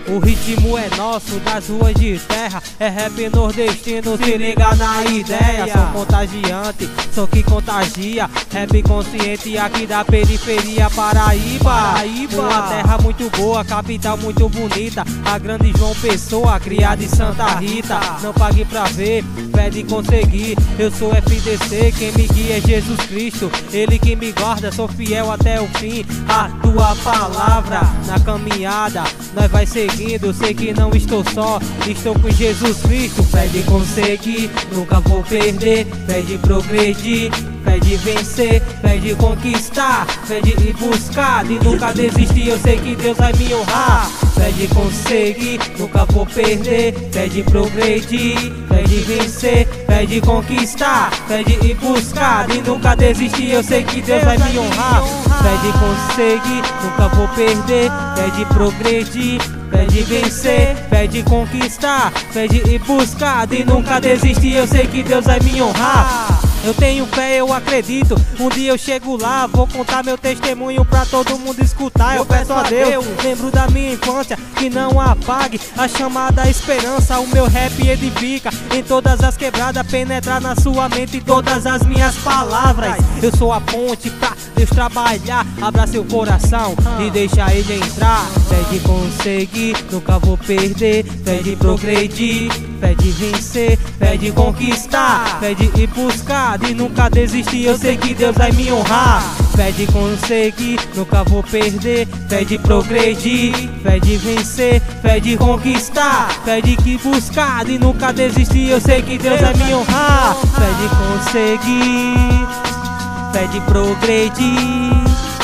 O ritmo é nosso, das ruas de terra. É rap nordestino, se liga na ideia. Sou contagiante, sou que contagia. Rap consciente aqui da periferia Paraíba. Uma terra muito boa, capital muito bonita. A grande João Pessoa, criada em Santa Rita. Não pague pra ver, pede conseguir. Eu sou FDC, quem me guia é Jesus Cristo. Ele que me guarda, sou fiel até o fim. A tua palavra na caminhada, nós vai seguindo. Sei que não estou só, estou com Jesus Cristo. Pede conseguir, nunca vou perder. Pede progredir, pede vencer, pede conquistar, pede ir buscar e nunca desistir. Eu sei que Deus vai me honrar. Pede conseguir, nunca vou perder. Pede progredir, pede vencer, pede conquistar, pede ir buscar e nunca desistir. Eu sei que Deus vai me honrar. Pede conseguir, nunca vou perder. Pede progredir, pede vencer, pede conquistar, pede ir buscar e nunca desistir. Eu sei que Deus vai me honrar. Eu tenho fé, eu acredito, um dia eu chego lá. Vou contar meu testemunho pra todo mundo escutar. Eu peço a Deus, lembro da minha infância, que não apague a chamada à esperança. O meu rap edifica em todas as quebradas, penetrar na sua mente todas as minhas palavras. Eu sou a ponte pra Deus trabalhar. Abra seu coração e deixa ele entrar. Pede conseguir, nunca vou perder. Pede progredir, pede vencer, pede conquistar, pede ir buscar e nunca desistir. Eu sei que Deus vai me honrar. Pede conseguir, nunca vou perder. Pede progredir, pede vencer, pede conquistar, pede que buscar e nunca desistir. Eu sei que Deus vai me honrar. Pede conseguir, pede progredir,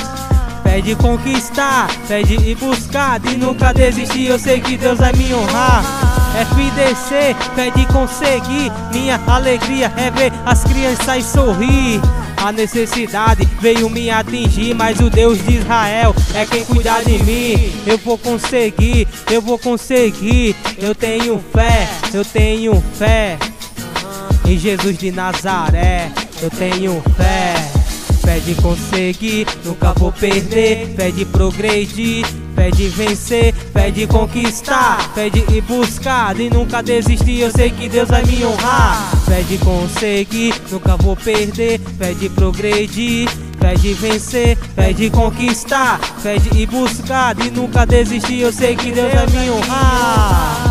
pede conquistar, pede ir buscar e nunca desistir. Eu sei que Deus vai me honrar. FDC, pede conseguir. Minha alegria é ver as crianças sorrir. A necessidade veio me atingir, mas o Deus de Israel é quem cuida de mim. Eu vou conseguir, eu vou conseguir. Eu tenho fé em Jesus de Nazaré. Eu tenho fé. Pede conseguir, nunca vou perder. Pede progredir, pede vencer, pede conquistar, pede ir buscar e nunca desistir. Eu sei que Deus vai me honrar. Pede conseguir, nunca vou perder. Pede progredir, pede vencer, pede conquistar, pede ir buscar e nunca desistir. Eu sei que Deus vai me honrar.